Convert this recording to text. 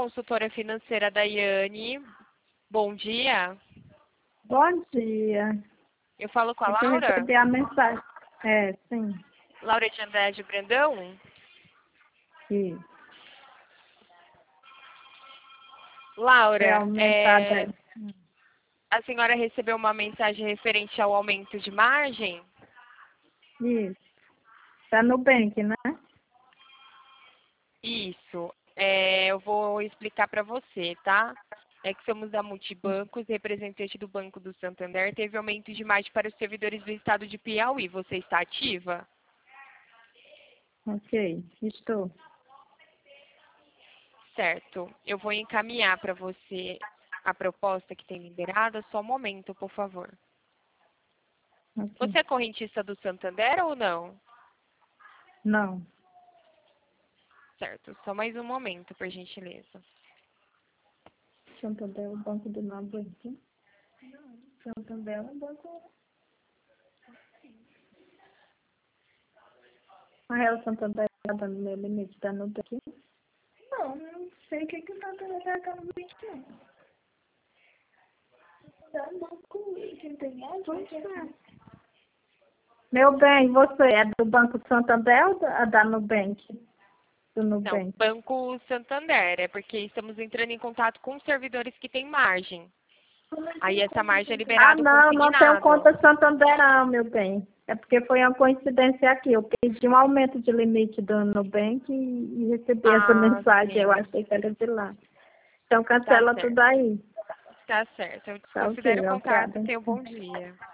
consultora financeira Daiane. Bom dia. Bom dia. Eu falo com a É que eu Laura? recebi a mensagem. É, sim. Laura de Andrade Brandão? Sim. Foi Laura, aumentada. a senhora recebeu uma mensagem referente ao aumento de margem? Isso. Tá no Nubank, né? Isso. Eu vou explicar para você, tá? É que somos da Multibancos, representante do Banco do Santander, teve aumento de margem para os servidores do estado de Piauí. Você está ativa? Ok, estou. Certo. Eu vou encaminhar para você a proposta que tem liberada. Só um momento, por favor. Ok. Você é correntista do Santander ou não? Não. Certo. Só mais um momento, por gentileza. Santander é o banco do Nubank. Santander é um banco... Ah, é o Santander tá dando meu limite da Nubank? Não sei o que o Santander tá dando limite, não. É um banco centenário. Pois é. Meu bem, você é do Banco Santander ou da Nubank? Do Não, Nubank. Banco Santander. É porque estamos entrando em contato com servidores que têm margem. Aí essa margem é Ah, liberada o não tenho consignado. conta Santander não, meu bem. É porque foi uma coincidência aqui. Eu pedi um aumento de limite do Nubank e recebi essa mensagem. Eu Sim. achei que era de lá. Então Tá cancela tudo certo. aí. Tá certo. Eu Tá desconsidero ok, o contato. obrigada. Tenha um bom dia.